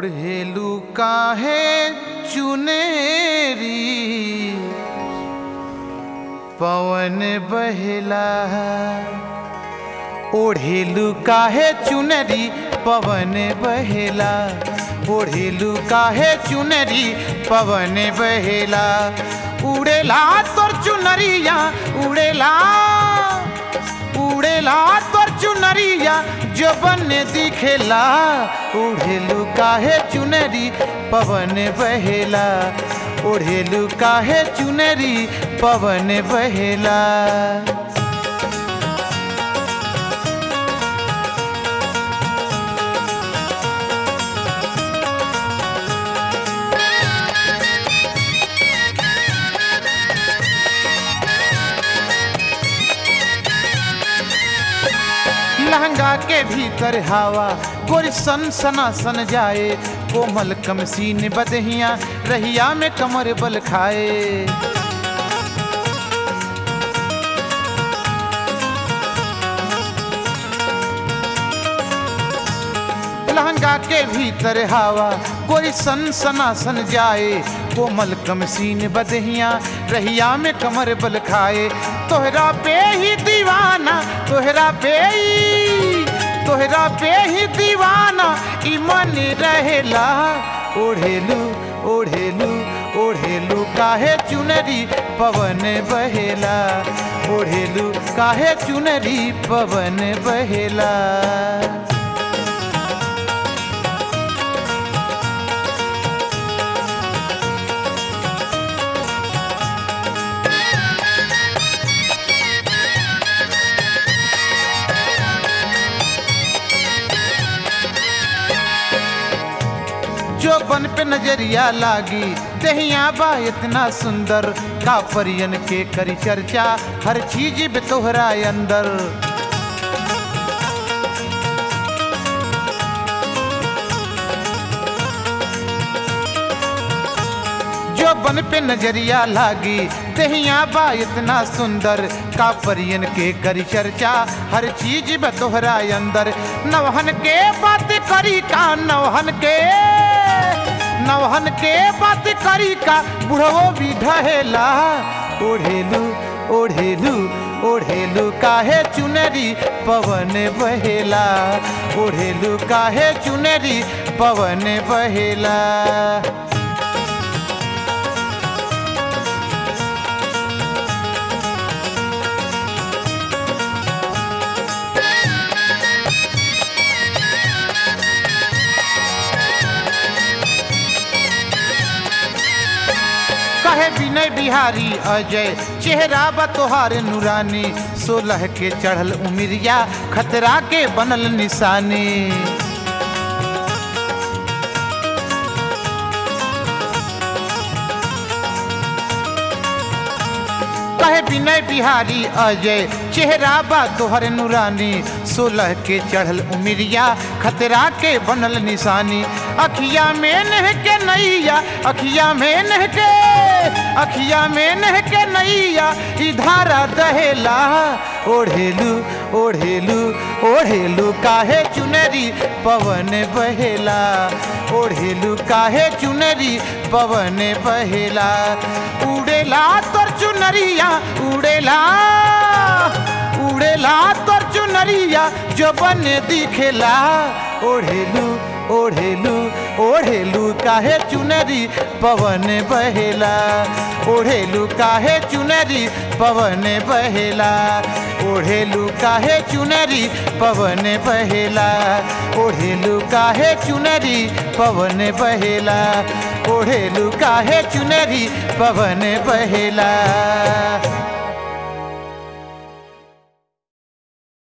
ओढ़ेलू काहे चुनेरी पवन बहेला। ओढ़ेलू काहे चुनरी पवन बहेला। ओढ़ेलू काहे चुनरी पवन बहेला। उड़ेला तोर चुनरिया उड़ेला उड़ेला तोर चुनरिया जो बन दिखेला। ओढ़ेलू काहे चुनरी पवन बहेला। ओढ़ेलू काहे चुनरी पवन बहेला। लहंगा के भीतर हवा गोरी सन सना सन जाए। कोमल कमसीन बदहिया रहिया में कमर बल खाए। लहंगा के भीतर हवा गोरी सन सना सन जाए। कोमल कमसीन बदहिया रहिया में कमर बल खाए। तोहरा पे ही दीवाना तोहरा पे ही दीवाना ई मन रहेला। ओढ़ेलू ओढ़ेलू ओढ़ेलू काहे चुनरी पवन बहेला। ओढ़ेलू काहे चुनरी पवन बहेला। जो बन पे नजरिया लागी दहिया बा इतना सुंदर। का परियन के करी चर्चा हर चीज बे तोहरा अंदर। जो बन पे नजरिया लागी दहिया बा इतना सुंदर। का परियन के करी चर्चा हर चीज बे तोहरा अंदर। नवहन के बात करी का नवहन के बात करी का बुढ़वो भी ढहेला। ओढ़ेलू ओढ़ेलू ओढ़ेलू काहे चुनरी पवन बहेला। ओढ़ेलू काहे चुनरी पवन बहेला। कहे विनय बिहारी अजय चेहरा बा तोहार नूरानी। 16 के चढ़ल उमिरिया खतरा के बनल निशानी। कहे विनय बिहारी अजय चेहरा बा तोहर नूरानी। 16 के चढ़ल उमिरिया खतरा के बनल निशानी। अखिया में नह के नैया अखिया में नह के नैया ई धारा दहेला। ओढ़ेलू ओढ़ेलू ओढ़ेलू काहे चुनरी पवन बहेला। ओढ़ेलू काहे चुनरी पवन बहेला। उड़ेला तोर चुनरिया उड़ेला उड़ेला तोर चुनरिया जो बन दिखेला। ओढ़ेलू ओढ़ेलू ओढ़ेलू काहे चुनरी पवन बहेला। ओढ़ेलू काहे चुनरी पवन बहेला। ओढ़ेलू काहे चुनरी पवन बहेला। ओढ़ेलू काहे चुनरी पवन बहेला। ओढ़ेलू काहे चुनरी पवन बहेला।